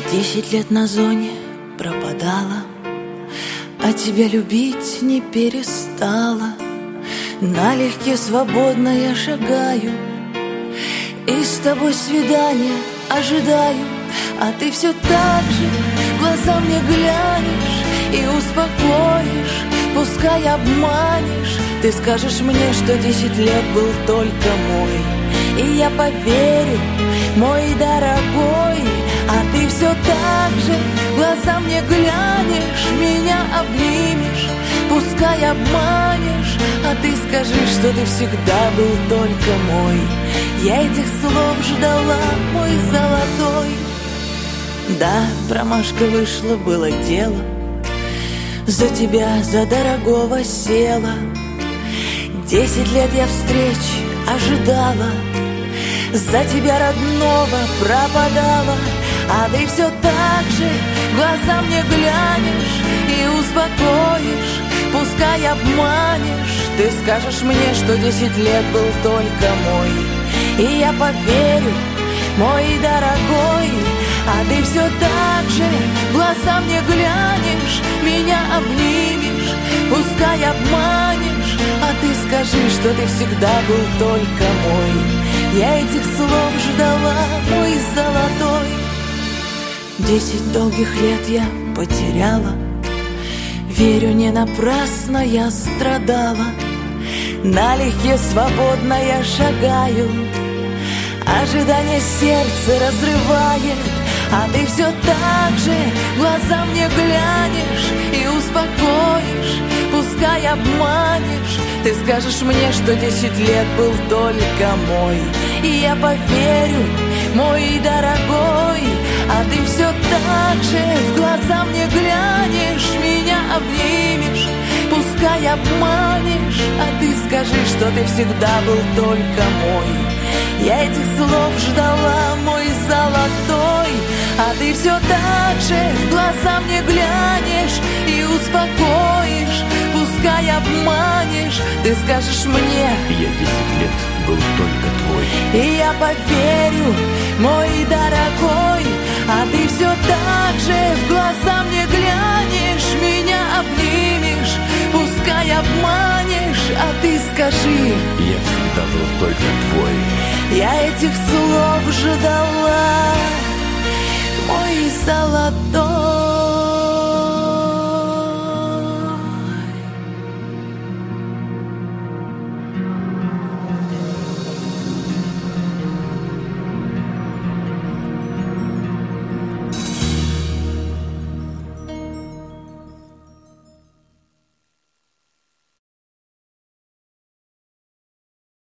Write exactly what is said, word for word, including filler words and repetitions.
Десять лет на зоне пропадала, а тебя любить не перестала. Налегке свободно я шагаю, и с тобой свидания ожидаю. А ты все так же в глаза мне глянешь и успокоишь, пускай обманешь. Ты скажешь мне, что десять лет был только мой, и я поверю, мой дорогой. А ты все так же в глаза мне глянешь, меня обнимешь, пускай обманешь. А ты скажи, что ты всегда был только мой. Я этих слов ждала, мой золотой. Да, промашка вышла, было дело, за тебя, за дорогого села. Десять лет я встреч ожидала, за тебя родного пропадала. А ты все так же в глаза мне глянешь и успокоишь, пускай обманешь. Ты скажешь мне, что десять лет был только мой, и я поверю, мой дорогой. А ты все так же в глаза мне глянешь, меня обнимешь, пускай обманешь. А ты скажи, что ты всегда был только мой. Я этих слов ждала, мой золотой. Десять долгих лет я потеряла, верю, не напрасно я страдала. Налегке свободно я шагаю, ожидание сердце разрывает. А ты все так же в глаза мне глянешь и успокоишь, пускай обманешь. Ты скажешь мне, что десять лет был только мой, и я поверю, мой дорогой. А ты все так же в глаза мне глянешь, меня обнимешь, пускай обманешь. А ты скажи, что ты всегда был только мой. Я этих слов ждала, мой золотой. А ты все так же в глаза мне глянешь и успокоишь, пускай обманешь. Ты скажешь мне, я десять лет был только твой, и я поверю, мой дорогой. А ты все так же в глаза мне глянешь, меня обнимешь, пускай обманешь. А ты скажи, я всегда был только твой. Я этих слов ждала, мой золотой.